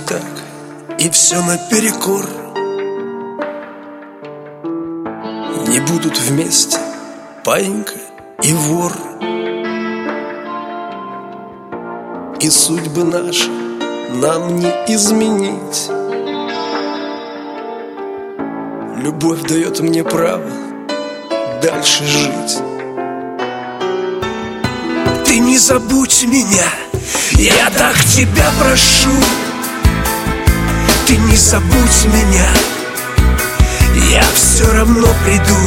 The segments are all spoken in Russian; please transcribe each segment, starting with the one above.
так, и все наперекор. Не будут вместе паинька и вор. И судьбы наши нам не изменить. Любовь дает мне право дальше жить. Ты не забудь меня, я так тебя прошу. Ты не забудь меня, я все равно приду.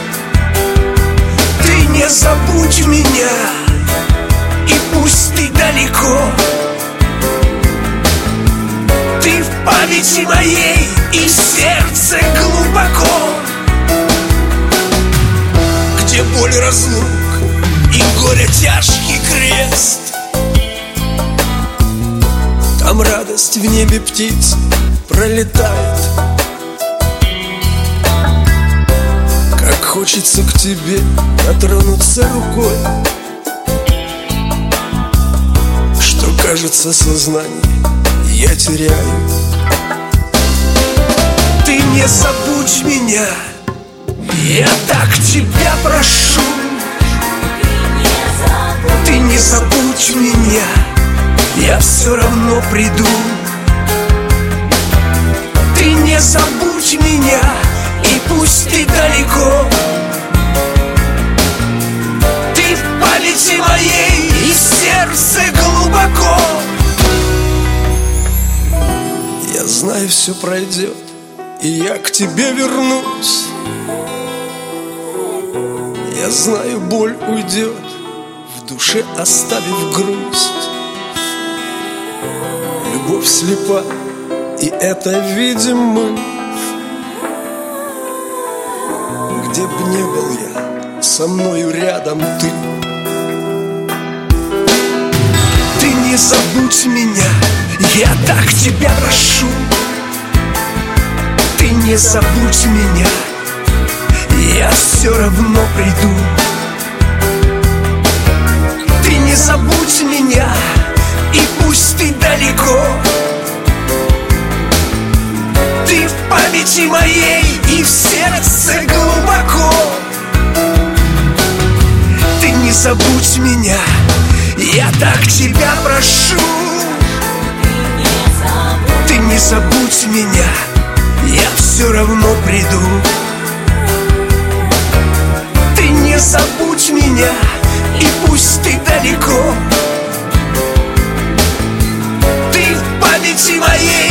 Ты не забудь меня, и пусть ты далеко. Ты в памяти моей и в сердце глубоко. Где боль разлук и горе тяжкий крест, там радость в небе птиц пролетает. Как хочется к тебе дотронуться рукой, что кажется сознание я теряю. Ты не забудь меня, я так тебя прошу. Ты не забудь меня, я все равно приду. Ты не забудь меня, и пусть ты далеко. Ты в памяти моей и в сердце глубоко. Я знаю, все пройдет, и я к тебе вернусь. Я знаю, боль уйдет, в душе оставив грусть. Любовь слепа, и это видим мы. Где б не был я, со мною рядом ты. Ты не забудь меня, я так тебя прошу. Ты не забудь меня, я все равно приду. Ты не забудь меня, и пусть ты далеко. Ты в памяти моей и в сердце глубоко. Ты не забудь меня, я так тебя прошу. Ты не забудь меня, я все равно приду. Ты не забудь меня, и пусть ты далеко. Ты в памяти моей